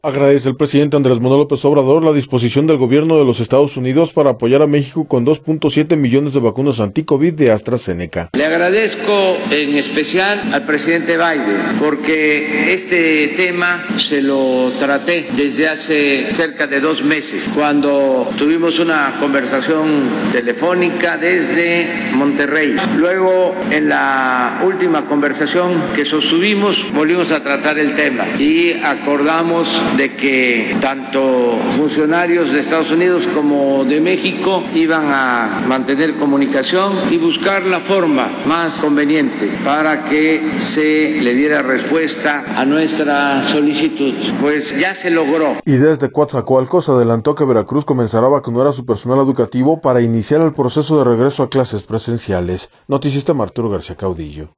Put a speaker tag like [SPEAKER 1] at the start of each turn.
[SPEAKER 1] Agradece el presidente Andrés Manuel López Obrador la disposición del gobierno de los Estados Unidos para apoyar a México con 2.7 millones de vacunas anti-COVID de AstraZeneca.
[SPEAKER 2] Le agradezco en especial al presidente Biden porque este tema se lo traté desde hace cerca de 2 meses, cuando tuvimos una conversación telefónica desde Monterrey. Luego, en la última conversación que sostuvimos, volvimos a tratar el tema y acordamos de que tanto funcionarios de Estados Unidos como de México iban a mantener comunicación y buscar la forma más conveniente para que se le diera respuesta a nuestra solicitud. Pues ya se logró.
[SPEAKER 1] Y desde Coatzacoalcos adelantó que Veracruz comenzará a vacunar a su personal educativo para iniciar el proceso de regreso a clases presenciales. Noticista Arturo García Caudillo.